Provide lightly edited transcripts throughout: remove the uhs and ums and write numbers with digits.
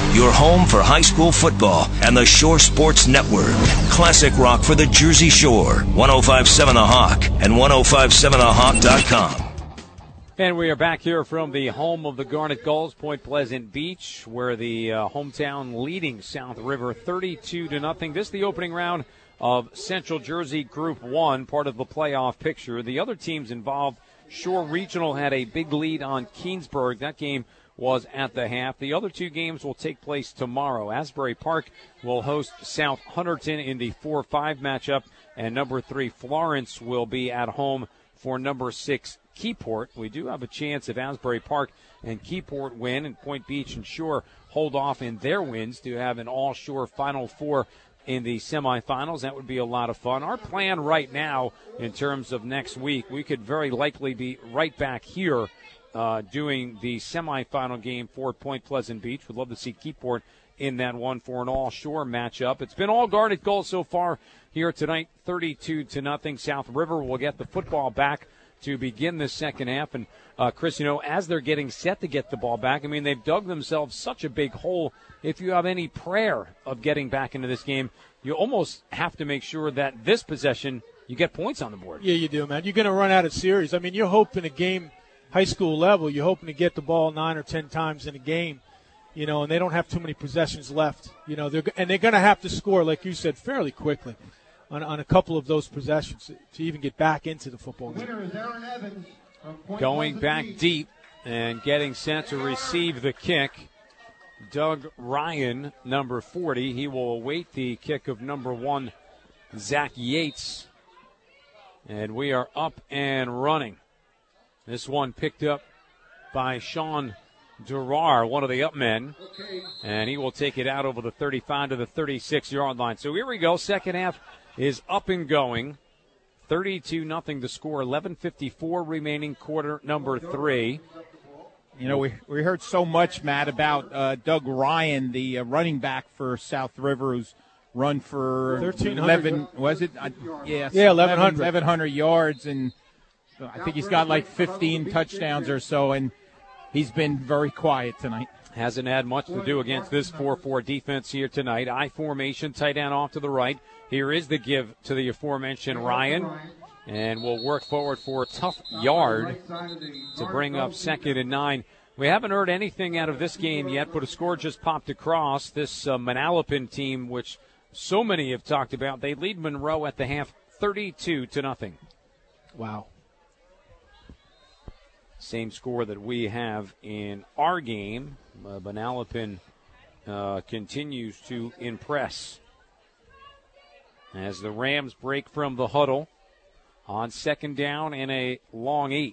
your home for high school football and the Shore Sports Network. Classic rock for the Jersey Shore. 105.7 The Hawk and 105.7thehawk.com. And we are back here from the home of the Garnet Gulls, Point Pleasant Beach, where the hometown leading South River 32-0. This is the opening round of Central Jersey Group 1, part of the playoff picture. The other teams involved, Shore Regional had a big lead on Keensburg. That game was at the half. The other two games will take place tomorrow. Asbury Park will host South Hunterton in the 4-5 matchup, and number 3 Florence will be at home for number 6 Keyport. We do have a chance if Asbury Park and Keyport win and Point Beach and Shore hold off in their wins to have an all-Shore Final Four in the semifinals. That would be a lot of fun. Our plan right now in terms of next week, we could very likely be right back here doing the semifinal game for Point Pleasant Beach. We'd love to see Keyport in that one for an all-Shore matchup. It's been all Garnet Gulls so far here tonight, 32-0. South River will get the football back to begin the second half. And, Chris, you know, as they're getting set to get the ball back, I mean, they've dug themselves such a big hole. If you have any prayer of getting back into this game, you almost have to make sure that this possession, you get points on the board. Yeah, you do, man. You're going to run out of series. I mean, you're hoping a game, high school level, you're hoping to get the ball 9 or 10 times in a game, you know, and they don't have too many possessions left. You know, they're going to have to score, like you said, fairly quickly on a couple of those possessions to even get back into the football game. Going back deep and getting set to receive the kick, Doug Ryan, number 40. He will await the kick of number 1, Zach Yates. And we are up and running. This one picked up by Sean Durar, one of the up men. And he will take it out over the 35 to the 36-yard line. So here we go. Second half is up and going. 32-0 the score. 11:54 remaining, quarter number 3. You know, we heard so much, Matt, about Doug Ryan, the running back for South River, who's run for 11, was it? Yeah, 1,100 yards, and I think he's got like 15 touchdowns or so, and he's been very quiet tonight. Hasn't had much to do against this 4-4 defense here tonight. I formation, tight end off to the right. Here is the give to the aforementioned Ryan. And we'll work forward for a tough yard to bring up 2nd and 9. We haven't heard anything out of this game yet, but a score just popped across. This Manalapan team, which so many have talked about, they lead Monroe at the half 32-0. Wow. Same score that we have in our game. Manalapan continues to impress as the Rams break from the huddle on 2nd down and a long 8.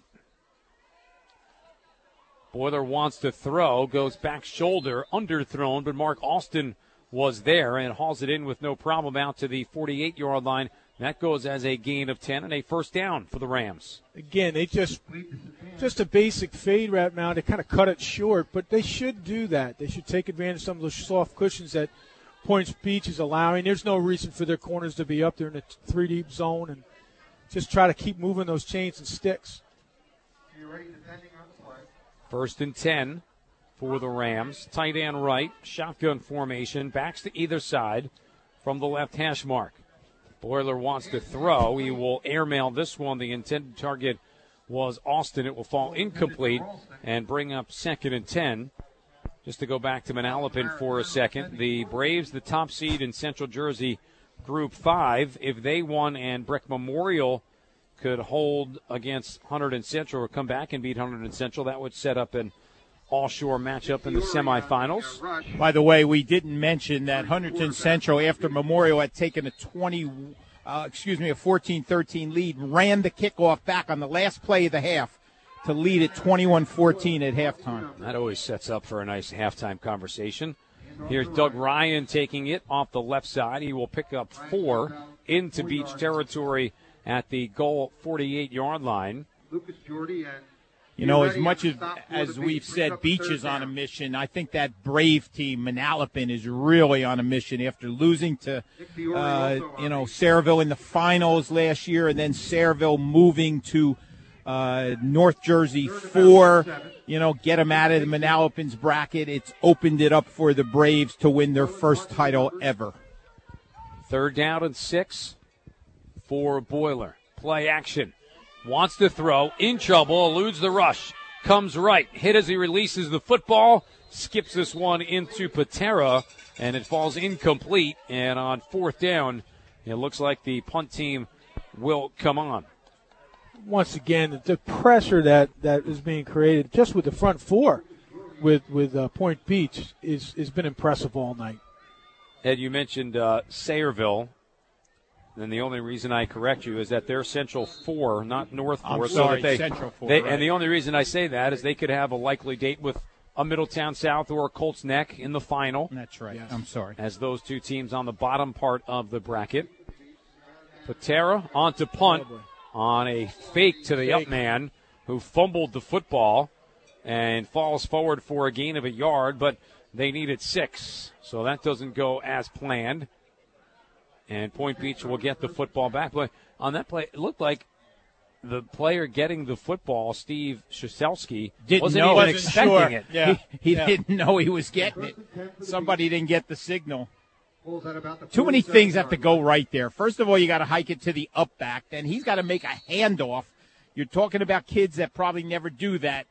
Boiler wants to throw, goes back shoulder, underthrown, but Mark Alston was there and hauls it in with no problem out to the 48-yard line. That goes as a gain of 10 and a first down for the Rams. Again, they just a basic fade route now. They kind of cut it short, but they should do that. They should take advantage of some of those soft cushions that Point Beach is allowing. There's no reason for their corners to be up there in the 3-deep zone, and just try to keep moving those chains and sticks. 1st and 10 for the Rams. Tight end right, shotgun formation, backs to either side from the left hash mark. Boiler wants to throw. He will airmail this one. The intended target was Austin. It will fall incomplete and bring up 2nd and 10. Just to go back to Manalapan for a second, the Braves, the top seed in Central Jersey Group 5, if they won and Breck Memorial could hold against Hunterdon Central or come back and beat Hunterdon Central, that would set up an all-shore matchup in the semifinals. By the way, we didn't mention that Hunterdon Central, after Memorial had taken a 14-13 lead, ran the kickoff back on the last play of the half to lead at 21-14 at halftime. That always sets up for a nice halftime conversation. Here's Doug Ryan taking it off the left side. He will pick up 4 into Beach territory at the goal 48-yard line. You know, as much as we've said Beach is on a mission, I think that Brave team, Manalapan, is really on a mission after losing to, Sayreville in the finals last year, and then Sayreville moving to North Jersey 4, get them out of the Manalapan's bracket. It's opened it up for the Braves to win their first title ever. 3rd down and 6 for Boiler. Play action. Wants to throw. In trouble. Eludes the rush. Comes right. Hit as he releases the football. Skips this one into Patera, and it falls incomplete. And on 4th down, it looks like the punt team will come on. Once again, the pressure that is being created just with the front four with Point Beach has been impressive all night. Ed, you mentioned Sayreville. And the only reason I correct you is that they're Central 4, not North 4. I'm sorry, Central 4. Right. And the only reason I say that is they could have a likely date with a Middletown South or a Colts Neck in the final. That's right. Yes. I'm sorry. As those two teams on the bottom part of the bracket. Patera onto punt on a fake to the up man who fumbled the football and falls forward for a gain of a yard, but they needed 6. So that doesn't go as planned. And Point Beach will get the football back. But on that play, it looked like the player getting the football, Steve Szyselski, wasn't even expecting it. Yeah. He didn't know he was getting it. Somebody didn't get the signal. Too many things have to go right there. First of all, you got to hike it to the up back. Then he's got to make a handoff. You're talking about kids that probably never do that,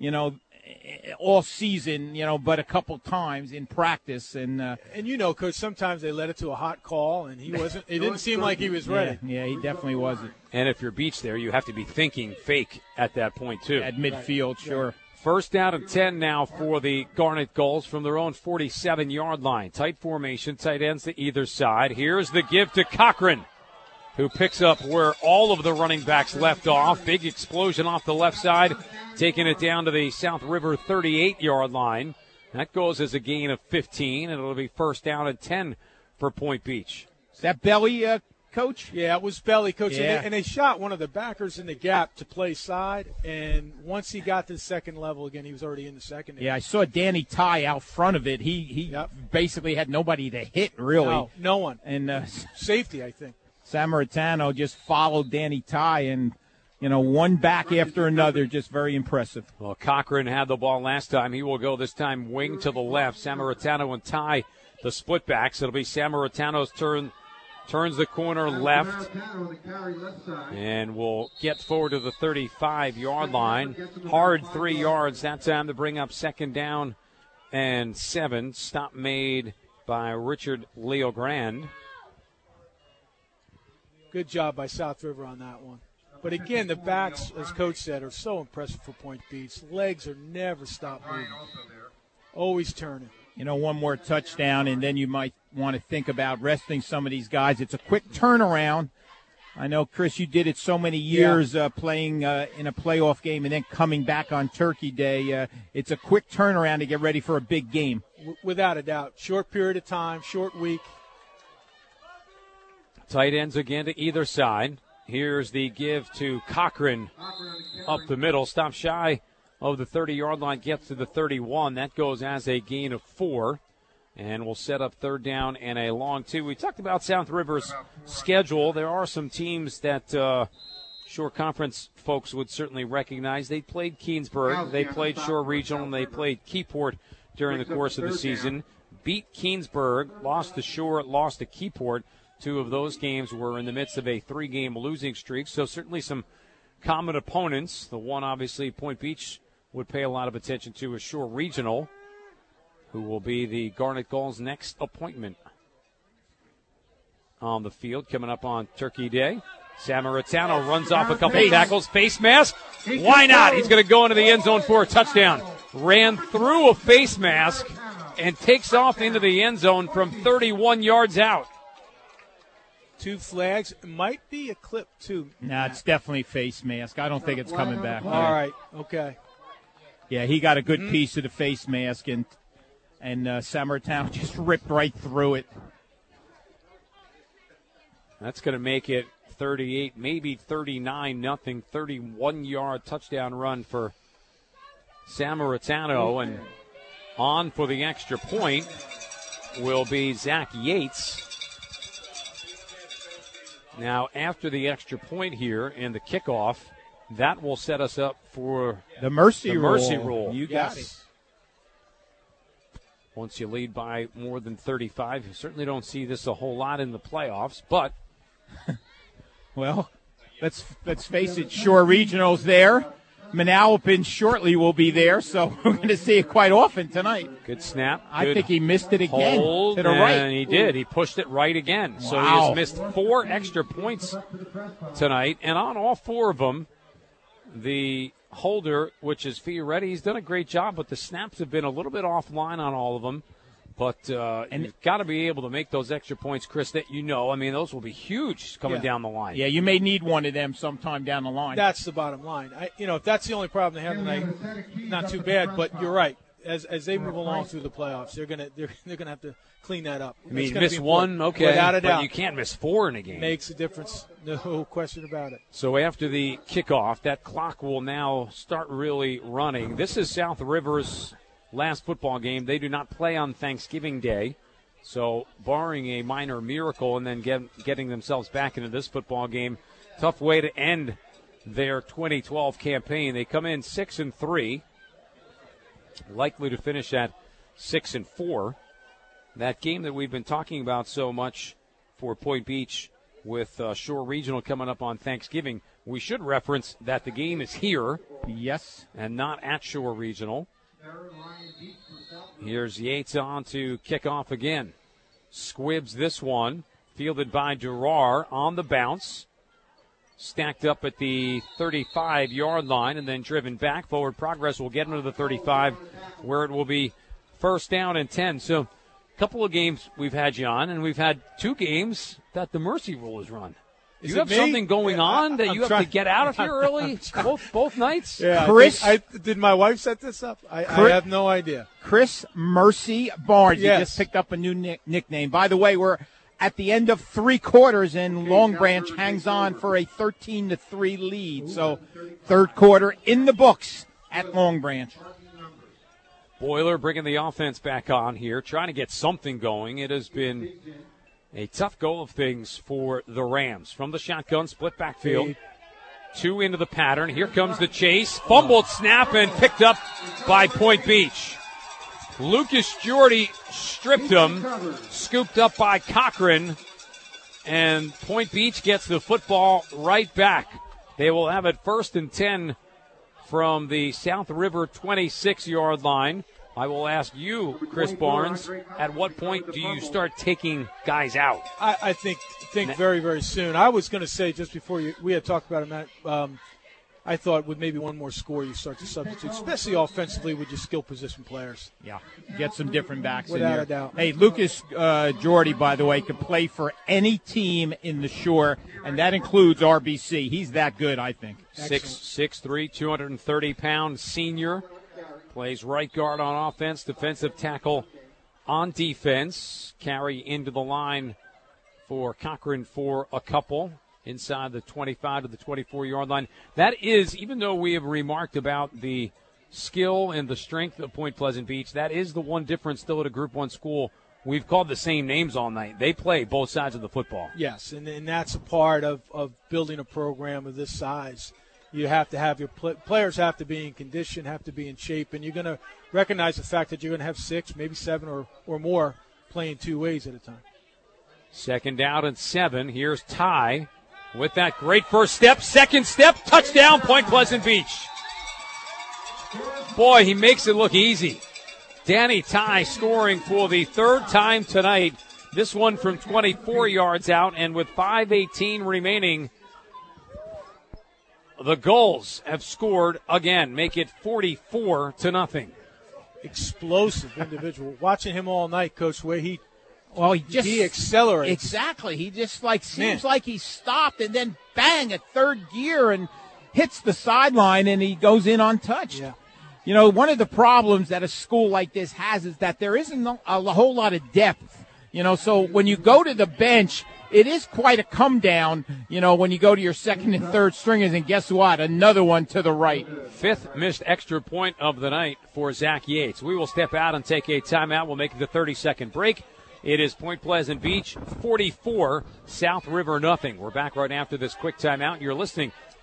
all season, but a couple times in practice. And Coach, sometimes they led it to a hot call, and he wasn't. It didn't seem like he was ready. Yeah, he definitely wasn't. And if you're Beach there, you have to be thinking fake at that point, too. At midfield, right. Sure. 1st down and 10 now for the Garnet Gulls from their own 47-yard line. Tight formation, tight ends to either side. Here's the give to Cochran, who picks up where all of the running backs left off. Big explosion off the left side, taking it down to the South River 38-yard line. That goes as a gain of 15, and it'll be 1st down and 10 for Point Beach. Is that Belly, Coach? Yeah, it was Belly, Coach. Yeah. And they shot one of the backers in the gap to play side, and once he got to the second level again, he was already in the second. Yeah, I saw Danny Ty out front of it. He basically had nobody to hit, really. No one. And safety, I think. Samaritano just followed Danny Ty, and, one back after another, just very impressive. Well, Cochran had the ball last time. He will go this time wing to the left. Samaritano and Ty, the split backs. It'll be Samaritano's turn. Turns the corner left and will get forward to the 35-yard line. Hard 3 yards that time to bring up 2nd down and 7. Stop made by Richard Leogrand. Good job by South River on that one. But again, the backs, as Coach said, are so impressive for Point Beach. Legs are never stop moving. Always turning. One more touchdown, and then you might want to think about resting some of these guys. It's a quick turnaround. I know, Chris, you did it so many years playing in a playoff game and then coming back on Turkey Day. It's a quick turnaround to get ready for a big game. Without a doubt. Short period of time, short week. Tight ends again to either side. Here's the give to Cochran up the middle. Stop shy of the 30-yard line, gets to the 31. That goes as a gain of 4. And we'll set up 3rd down and a long 2. We talked about South River's schedule. There are some teams that Shore Conference folks would certainly recognize. They played Keensburg, they played Shore Regional, and they played Keyport during the course of the season. Beat Keensburg, lost to Shore, lost to Keyport. 2 of those games were in the midst of a 3-game losing streak. So certainly some common opponents. The one, obviously, Point Beach would pay a lot of attention to is Shore Regional, who will be the Garnet Gulls' next appointment on the field coming up on Turkey Day. Samaritano runs off a couple tackles. Face mask. Why not? He's going to go into the end zone for a touchdown. Ran through a face mask and takes off into the end zone from 31 yards out. 2 flags. It might be a clip, too. No, it's definitely face mask. I don't think it's coming back. All right. Okay. Yeah, he got a good piece of the face mask, and Samaritano just ripped right through it. That's going to make it 38, maybe 39, 31-yard touchdown run for Samaritano. And on for the extra point will be Zach Yates. Now, after the extra point here and the kickoff, that will set us up for the mercy rule. You got it. Once you lead by more than 35, you certainly don't see this a whole lot in the playoffs, but well, let's face it, Shore Regional's there. Manalapan shortly will be there, so we're going to see it quite often tonight. Good snap. I think he missed it again. Hold, to the right. And he did. He pushed it right again. Wow. So he has missed 4 extra points tonight, and on all 4 of them, the holder, which is Fioretti, he's done a great job, but the snaps have been a little bit offline on all of them. But you've got to be able to make those extra points, Chris, that I mean, those will be huge coming down the line. Yeah, you may need one of them sometime down the line. That's the bottom line. If that's the only problem they have tonight, not too bad, but you're right. As they move along through the playoffs, they're gonna have to clean that up. I mean, miss one, okay, without a doubt. But you can't miss 4 in a game. Makes a difference, no question about it. So after the kickoff, that clock will now start really running. This is South River's last football game. They do not play on Thanksgiving Day, so barring a minor miracle and then getting themselves back into this football game, tough way to end their 2012 campaign. They come in 6-3. Likely to finish at 6-4. That game that we've been talking about so much for Point Beach with Shore Regional coming up on Thanksgiving, we should reference that the game is here. Yes. And not at Shore Regional. Here's Yates on to kick off again. Squibbs this one. Fielded by Durar on the bounce. Stacked up at the 35-yard line and then driven back. Forward progress will get him to the 35 where it will be first down and 10. So a couple of games we've had you on, and we've had 2 games that the mercy rule is run. Do you have something going on that you have to get out of here early both nights? Yeah, Chris, did my wife set this up? I have no idea. Chris Mercy Barnes. Yes. He just picked up a new nickname. By the way, we're at the end of 3 quarters, and Long Branch hangs on for a 13-3 lead. So, 3rd quarter in the books at Long Branch. Boiler bringing the offense back on here, trying to get something going. It has been a tough go of things for the Rams. From the shotgun, split backfield. 2 into the pattern. Here comes the chase. Fumbled snap and picked up by Point Beach. Lucas Jordy stripped him, scooped up by Cochran, and Point Beach gets the football right back. They will have it 1st and 10 from the South River 26-yard line. I will ask you, Chris Barnes, at what point do you start taking guys out? I think very, very soon. I was going to say just before we had talked about it, Matt, I thought with maybe one more score you start to substitute, especially offensively with your skill position players. Yeah, get some different backs without in there. A doubt. Hey, Lucas Jordy, by the way, could play for any team in the Shore, and that includes RBC. He's that good, I think. 6'3", 230-pound senior. Plays right guard on offense, defensive tackle on defense. Carry into the line for Cochran for a couple. Inside the 25 to the 24-yard line. That is, even though we have remarked about the skill and the strength of Point Pleasant Beach, that is the one difference still at a Group 1 school. We've called the same names all night. They play both sides of the football. Yes, and that's a part of building a program of this size. You have to have your players have to be in condition, have to be in shape, and you're going to recognize the fact that you're going to have 6, maybe 7 or more playing 2 ways at a time. 2nd down and 7. Here's Ty. With that great first step, second step, touchdown, Point Pleasant Beach. Boy, he makes it look easy. Danny Ty scoring for the 3rd time tonight. This one from 24 yards out, and with 5:18 remaining, the Gulls have scored again, make it 44-0. Explosive individual. Watching him all night, Coach, where he accelerates. Exactly. He just seems like he stopped and then bang at 3rd gear and hits the sideline and he goes in untouched. Yeah. You know, one of the problems that a school like this has is that there isn't a whole lot of depth. You know, so when you go to the bench, it is quite a come down, you know, when you go to your 2nd and 3rd stringers, and guess what? Another one to the right. 5th missed extra point of the night for Zach Yates. We will step out and take a timeout. We'll make it the 30-second break. It is Point Pleasant Beach 44, South River nothing. We're back right after this quick timeout. You're listening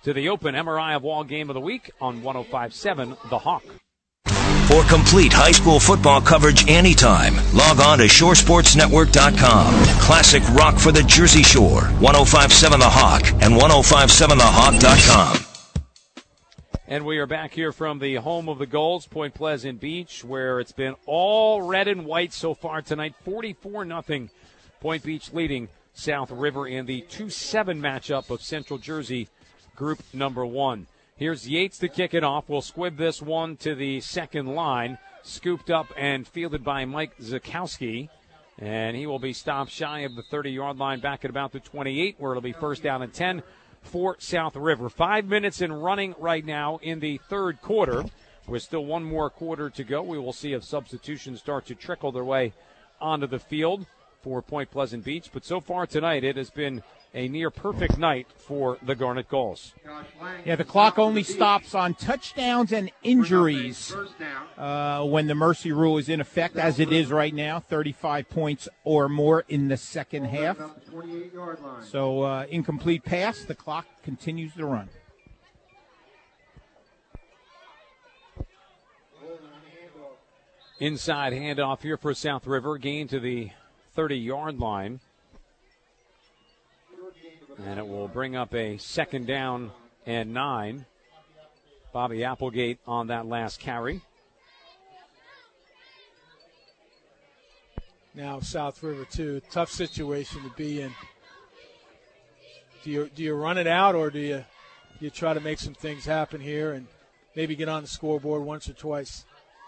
to the Open MRI of Wall Game of the Week on 105.7 The Hawk. For complete high school football coverage anytime, log on to shoresportsnetwork.com. Classic rock for the Jersey Shore, 105.7 The Hawk and 105.7thehawk.com. And we are back here from the home of the Gulls, Point Pleasant Beach, where it's been all red and white so far tonight. 44-0. Point Beach leading South River in the 2-7 matchup of Central Jersey Group Number 1. Here's Yates to kick it off. We'll squib this one to the second line. Scooped up and fielded by Mike Zakowski. And he will be stopped shy of the 30-yard line back at about the 28, where it'll be first down and 10 for South River. 5 minutes in running right now in the third quarter. With still one more quarter to go. We will see if substitutions start to trickle their way onto the field for Point Pleasant Beach. But so far tonight, it has been a near-perfect night for the Garnet Gulls. Yeah, the clock only stops on touchdowns and injuries when the mercy rule is in effect, as it is right now, 35 points or more in the second half. So incomplete pass, the clock continues to run. Inside handoff here for South River, gain to the 30-yard line. And it will bring up a second down and 9. Bobby Applegate on that last carry. Now South River, too. Tough situation to be in. Do you run it out, or do you try to make some things happen here and maybe get on the scoreboard once or twice?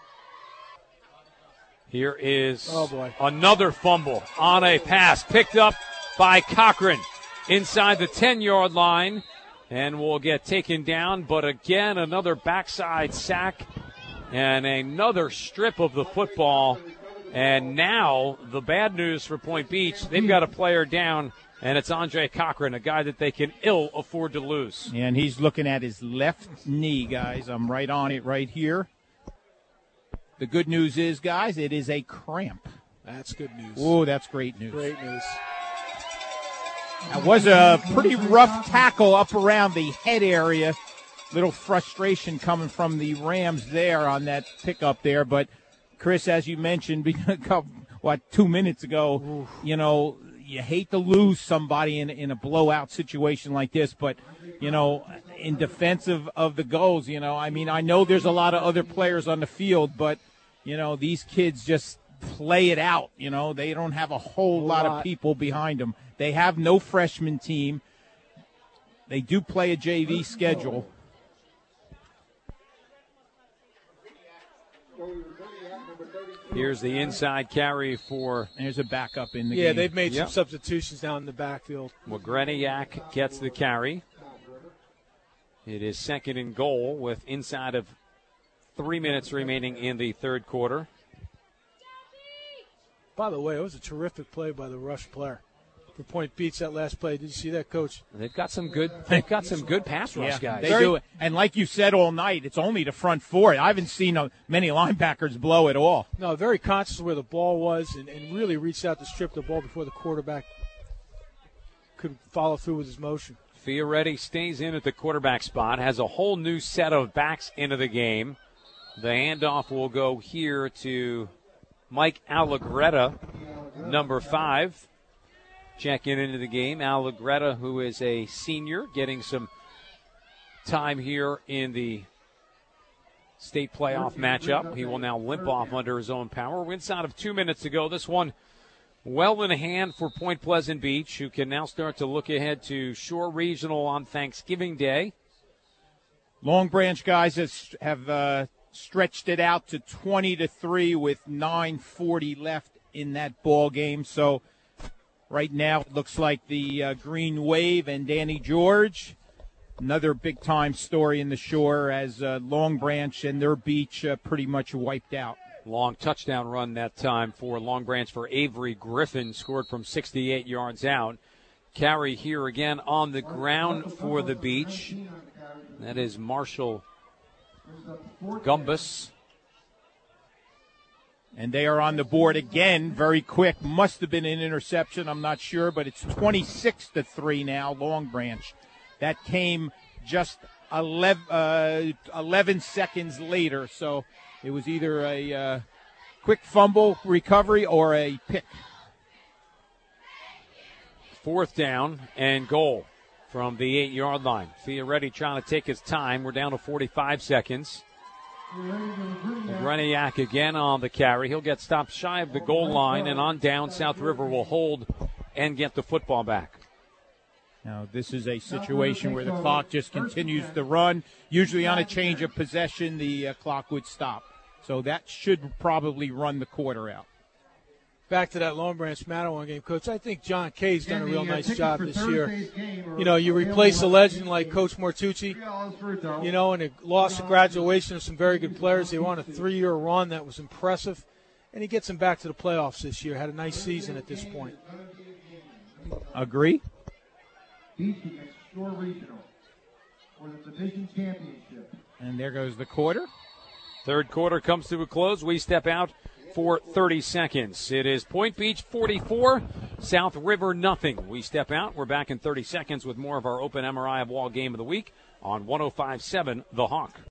Here is another fumble on a pass picked up by Cochran. Inside the 10-yard line, and will get taken down. But again, another backside sack and another strip of the football. And now the bad news for Point Beach, they've got a player down, and it's Andre Cochran, a guy that they can ill afford to lose. And he's looking at his left knee, guys. I'm right on it right here. The good news is, guys, it is a cramp. That's good news. Oh, that's great news. Great news. That was a pretty rough tackle up around the head area. Little frustration coming from the Rams there on that pickup there. But, Chris, as you mentioned, 2 minutes ago, you hate to lose somebody in a blowout situation like this. But, in defense of the Gulls, I know there's a lot of other players on the field, but, these kids just play it out. They don't have a whole lot of people behind them. They have no freshman team. They do play a JV schedule. Here's the inside carry for... There's a backup in the game. Yeah, they've made some substitutions down in the backfield. Wagreniak gets the carry. It is second and goal with inside of 3 minutes remaining in the third quarter. By the way, it was a terrific play by the rush player for Point Beach. That last play, did you see that, Coach? They've got some good pass rush guys. They do. And like you said all night, it's only the front four. I haven't seen many linebackers blow at all. No, very conscious of where the ball was and really reached out to strip the ball before the quarterback could follow through with his motion. Fioretti stays in at the quarterback spot, has a whole new set of backs into the game. The handoff will go here to Mike Allegretta, number 5, checking into the game. Allegretta, who is a senior, getting some time here in the state playoff matchup. He will now limp off under his own power. We're inside of 2 minutes to go. This one well in hand for Point Pleasant Beach, who can now start to look ahead to Shore Regional on Thanksgiving Day. Long Branch guys have stretched it out to 20-3 with 9:40 left in that ball game. So right now it looks like the Green Wave and Danny George, another big-time story in the Shore as Long Branch and their beach pretty much wiped out. Long touchdown run that time for Long Branch for Avery Griffin, scored from 68 yards out. Carry here again on the ground for the beach. That is Marshall Gumbus. And they are on the board again, very quick. Must have been an interception, I'm not sure, but it's 26-3 now, Long Branch. That came just 11 seconds later. So it was either a quick fumble recovery or a pick. 4th down and goal from the 8-yard line. Fioretti trying to take his time. We're down to 45 seconds. Greniak again on the carry. He'll get stopped shy of the goal line, and on down, South River will hold and get the football back. Now, this is a situation where the clock just continues to run. Usually on a change of possession, the clock would stop. So that should probably run the quarter out. Back to that Long Branch Mattawan game, Coach. I think John Kay's done a real nice job this year. You know, you replace a legend like Coach Mortucci, you know, and it lost the graduation of some very good players. They were on a 3-year run that was impressive, and he gets them back to the playoffs this year. Had a nice season at this point. Agree? Beaching at Shore Regional for the division championship. And there goes the quarter. 3rd quarter comes to a close. We step out for 30 seconds. It is Point Beach 44, South River nothing. We step out. We're back in 30 seconds with more of our Open MRI of Wall game of the week on 105.7 The Hawk.